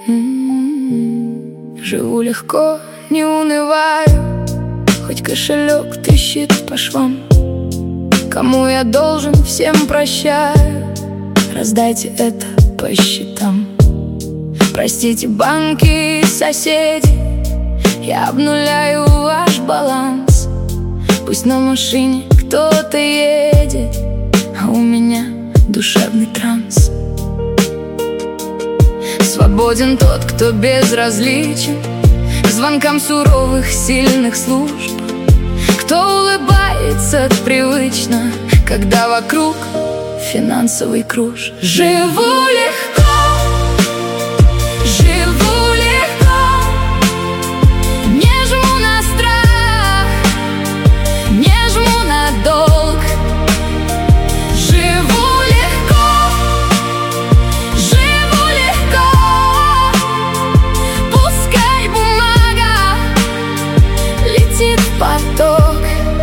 Живу легко, не унываю, хоть кошелек трещит по швам. Кому я должен, всем прощаю, раздайте это по счетам. Простите, банки и соседи, я обнуляю ваш баланс. Пусть на машине кто-то едет, а у меня душевный транс. Свободен тот, кто безразличен к звонкам суровых, сильных служб, кто улыбается привычно, когда вокруг финансовый круж. Живу легко, живу легко, не жму на страх, не жму на долг. Живу легко, живу легко, пускай бумага летит в поток.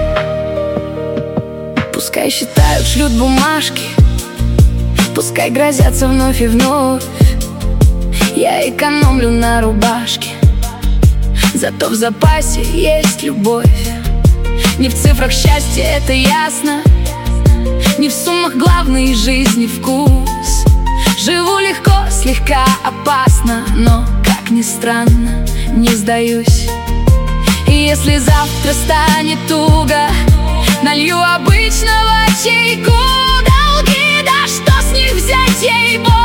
Пускай считают, шлют бумажки, пускай грозятся вновь и вновь. Я экономлю на рубашке, зато в запасе есть любовь. Не в цифрах счастья, это ясно, не в суммах главный жизни вкус. Живу легко, слегка опасно, но, как ни странно, не сдаюсь. И если завтра станет туго, налью обычного чайку. Долги, да что с них взять, ей-богу.